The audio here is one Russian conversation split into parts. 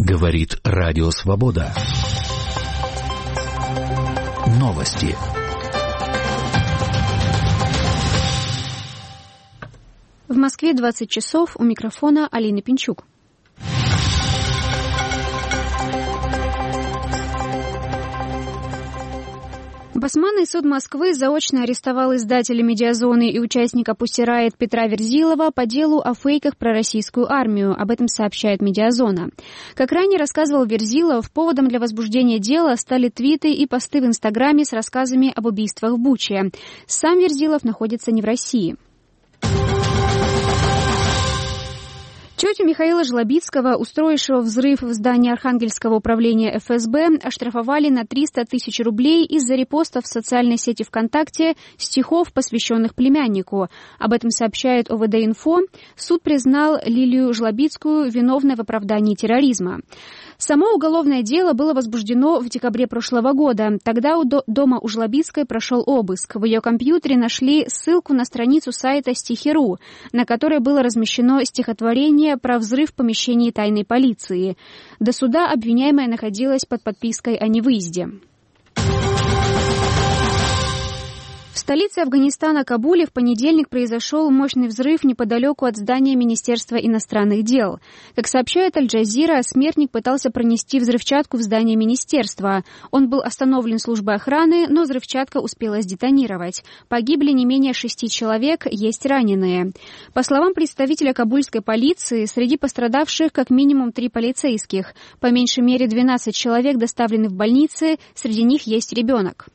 Говорит Радио Свобода. Новости. В Москве 20 часов, у микрофона Алина Пинчук. Басманный суд Москвы заочно арестовал издателя «Медиазоны» и участника Pussy Riot Петра Верзилова по делу о фейках про российскую армию. Об этом сообщает «Медиазона». Как ранее рассказывал Верзилов, поводом для возбуждения дела стали твиты и посты в Инстаграме с рассказами об убийствах в Буче. Сам Верзилов находится не в России. Тетю Михаила Жлобицкого, устроившего взрыв в здании Архангельского управления ФСБ, оштрафовали на 300 тысяч рублей из-за репостов в социальной сети ВКонтакте стихов, посвященных племяннику. Об этом сообщает ОВД-Инфо. Суд признал Лилию Жлобицкую виновной в оправдании терроризма. Само уголовное дело было возбуждено в декабре прошлого года. Тогда дома у Жлобицкой прошел обыск. В ее компьютере нашли ссылку на страницу сайта Стихи.ру, на которой было размещено стихотворение про взрыв в помещении тайной полиции. До суда обвиняемая находилась под подпиской о невыезде. В столице Афганистана Кабуле в понедельник произошел мощный взрыв неподалеку от здания Министерства иностранных дел. Как сообщает Аль-Джазира, смертник пытался пронести взрывчатку в здание министерства. Он был остановлен службой охраны, но взрывчатка успела сдетонировать. Погибли не менее 6 человек, есть раненые. По словам представителя кабульской полиции, среди пострадавших как минимум 3 полицейских. По меньшей мере 12 человек доставлены в больницы, среди них есть ребенок.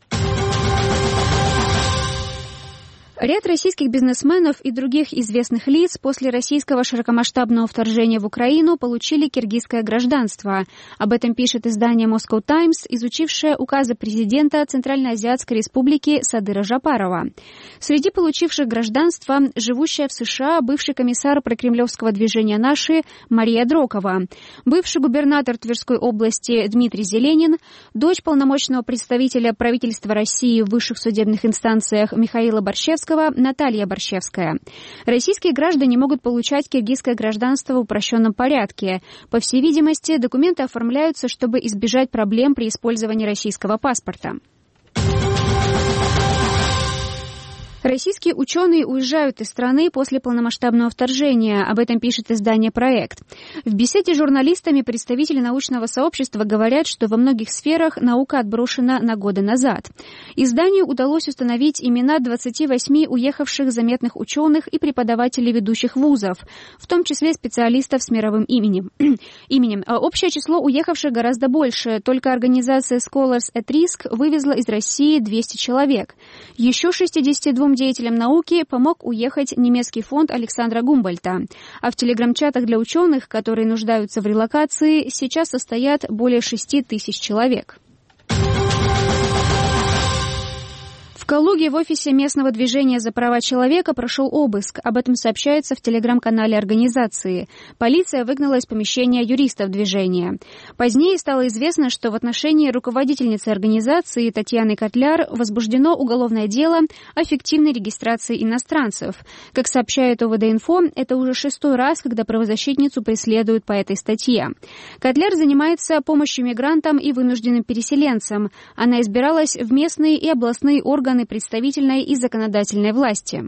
Ряд российских бизнесменов и других известных лиц после российского широкомасштабного вторжения в Украину получили киргизское гражданство. Об этом пишет издание Moscow Times, изучившее указы президента Центральноазиатской республики Садыра Жапарова. Среди получивших гражданство живущая в США бывший комиссар прокремлевского движения «Наши» Мария Дрокова, бывший губернатор Тверской области Дмитрий Зеленин, дочь полномочного представителя правительства России в высших судебных инстанциях Михаила Борщевского, Наталья Борщевская. Российские граждане могут получать киргизское гражданство в упрощенном порядке. По всей видимости, документы оформляются, чтобы избежать проблем при использовании российского паспорта. Российские ученые уезжают из страны после полномасштабного вторжения. Об этом пишет издание «Проект». В беседе с журналистами представители научного сообщества говорят, что во многих сферах наука отброшена на годы назад. Изданию удалось установить имена 28 уехавших заметных ученых и преподавателей ведущих вузов, в том числе специалистов с мировым именем. Общее число уехавших гораздо больше. Только организация Scholars at Risk вывезла из России 200 человек. Еще 62 деятелям науки помог уехать немецкий фонд Александра Гумбольдта. А в телеграм-чатах для ученых, которые нуждаются в релокации, сейчас состоят более 6 тысяч человек. В Калуге в офисе местного движения за права человека прошел обыск. Об этом сообщается в телеграм-канале организации. Полиция выгнала из помещения юристов движения. Позднее стало известно, что в отношении руководительницы организации Татьяны Котляр возбуждено уголовное дело о фиктивной регистрации иностранцев. Как сообщает ОВД-Инфо, это уже 6-й раз, когда правозащитницу преследуют по этой статье. Котляр занимается помощью мигрантам и вынужденным переселенцам. Она избиралась в местные и областные органы представительной и законодательной власти.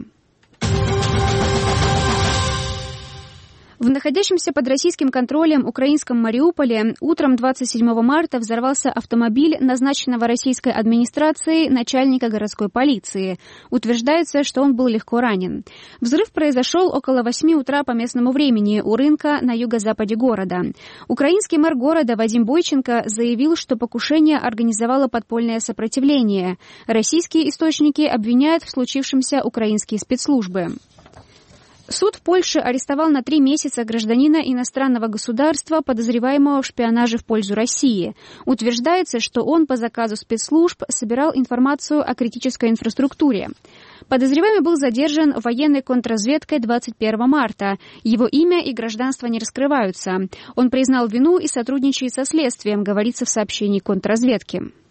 В находящемся под российским контролем украинском Мариуполе утром 27 марта взорвался автомобиль назначенного российской администрацией начальника городской полиции. Утверждается, что он был легко ранен. Взрыв произошел около 8 утра по местному времени у рынка на юго-западе города. Украинский мэр города Вадим Бойченко заявил, что покушение организовало подпольное сопротивление. Российские источники обвиняют в случившемся украинские спецслужбы. Суд в Польше арестовал на 3 месяца гражданина иностранного государства, подозреваемого в шпионаже в пользу России. Утверждается, что он по заказу спецслужб собирал информацию о критической инфраструктуре. Подозреваемый был задержан военной контрразведкой 21 марта. Его имя и гражданство не раскрываются. Он признал вину и сотрудничает со следствием, говорится в сообщении контрразведки.